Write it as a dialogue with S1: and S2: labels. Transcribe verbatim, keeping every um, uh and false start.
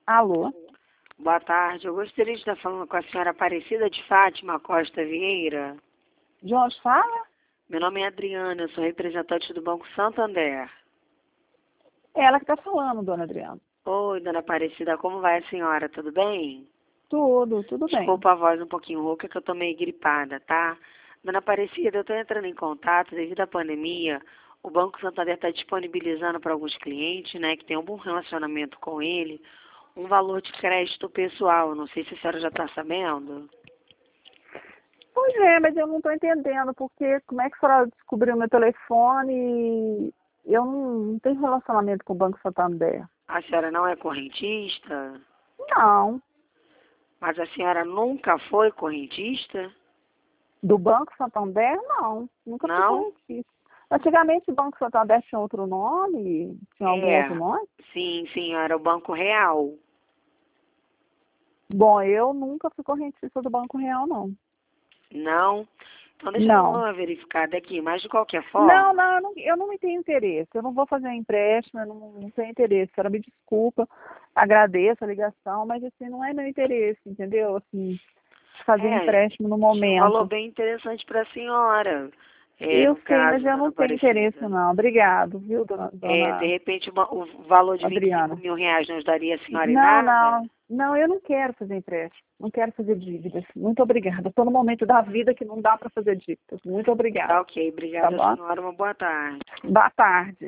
S1: Alô?
S2: Boa tarde, eu gostaria de estar falando com a senhora Aparecida de Fátima Costa Vieira.
S1: De onde fala?
S2: Meu nome é Adriana, eu sou representante do Banco Santander.
S1: É ela que está falando, dona Adriana.
S2: Oi, dona Aparecida, como vai a senhora? Tudo bem?
S1: Tudo, tudo bem.
S2: Desculpa a voz um pouquinho rouca, que eu tô meio gripada, tá? Dona Aparecida, eu estou entrando em contato devido à pandemia. O Banco Santander está disponibilizando para alguns clientes, né, que tem um bom relacionamento com ele, um valor de crédito pessoal. Não sei se a senhora já está sabendo.
S1: Pois é, mas eu não estou entendendo, porque como é que a senhora descobriu meu telefone e eu não, não tenho relacionamento com o Banco Santander.
S2: A senhora não é correntista?
S1: Não.
S2: Mas a senhora nunca foi correntista?
S1: Do Banco Santander, não. Nunca fui
S2: Não?
S1: correntista. Antigamente o Banco Santander tinha outro nome? Tinha algum outro
S2: É.
S1: nome?
S2: Sim, senhora, o Banco Real.
S1: Bom, eu nunca fui correntista do Banco Real, não.
S2: Não? Então deixa eu dar
S1: Não.
S2: uma verificada aqui, mas de qualquer forma...
S1: Não, não, eu não, eu não tenho interesse. Eu não vou fazer um empréstimo, eu não, não tenho interesse. A senhora me desculpa, agradeço a ligação, mas assim, não é meu interesse, entendeu? Assim, fazer
S2: É,
S1: empréstimo no
S2: tinha um valor
S1: momento.
S2: bem interessante para a senhora. É,
S1: Eu
S2: no
S1: sei,
S2: caso,
S1: mas eu
S2: dona
S1: não tenho interesse,
S2: Aparecida.
S1: não. Obrigado, viu, dona,
S2: É, de
S1: dona
S2: repente, uma- o valor de vinte e cinco
S1: Adriana?
S2: mil reais não ajudaria a senhora em
S1: Não,
S2: nada?
S1: não, não, eu não quero fazer empréstimo. Não quero fazer dívidas. Muito obrigada. Estou no momento da vida que não dá para fazer dívidas. Muito
S2: Tá
S1: obrigada.
S2: ok,
S1: Tá
S2: obrigada,
S1: bom?
S2: senhora. Uma boa tarde.
S1: Boa tarde.